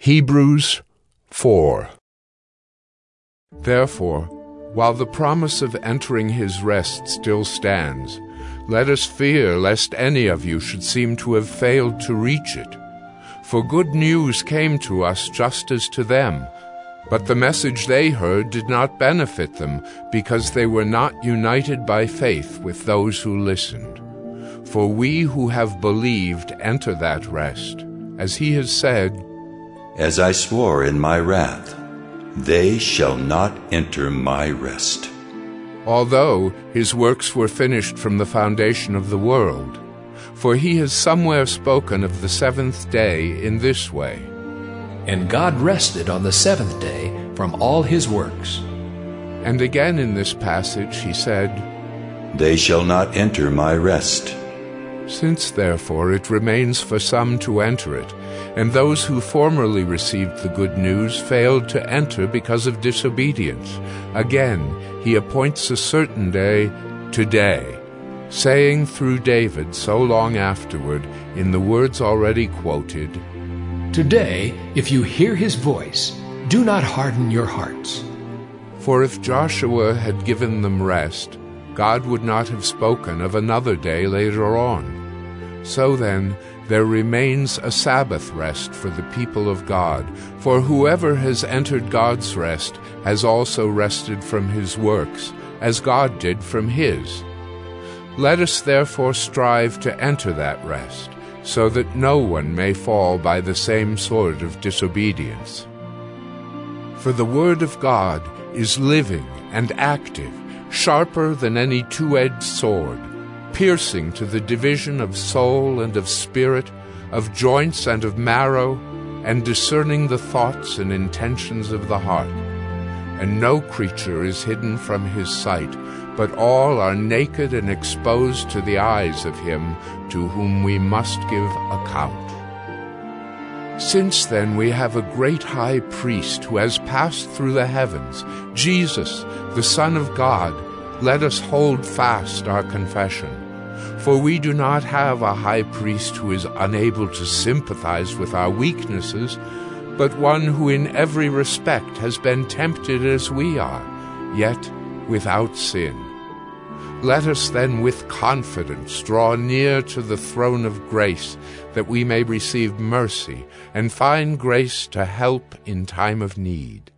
Hebrews 4. Therefore, while the promise of entering his rest still stands, let us fear lest any of you should seem to have failed to reach it. For good news came to us just as to them, but the message they heard did not benefit them, because they were not united by faith with those who listened. For we who have believed enter that rest, as he has said, "As I swore in my wrath, they shall not enter my rest." Although his works were finished from the foundation of the world. For he has somewhere spoken of the seventh day in this way, "And God rested on the seventh day from all his works." And again in this passage he said, "They shall not enter my rest." Since therefore it remains for some to enter it, and those who formerly received the good news failed to enter because of disobedience, again he appoints a certain day, today, saying through David so long afterward, in the words already quoted, "Today, if you hear his voice, do not harden your hearts." For if Joshua had given them rest, God would not have spoken of another day later on. So then, there remains a Sabbath rest for the people of God, for whoever has entered God's rest has also rested from his works, as God did from his. Let us therefore strive to enter that rest, so that no one may fall by the same sort of disobedience. For the word of God is living and active, sharper than any two-edged sword, piercing to the division of soul and of spirit, of joints and of marrow, and discerning the thoughts and intentions of the heart. And no creature is hidden from his sight, but all are naked and exposed to the eyes of him to whom we must give account. Since then we have a great high priest who has passed through the heavens, Jesus, the Son of God, let us hold fast our confession. For we do not have a high priest who is unable to sympathize with our weaknesses, but one who in every respect has been tempted as we are, yet without sin. Let us then with confidence draw near to the throne of grace, that we may receive mercy and find grace to help in time of need.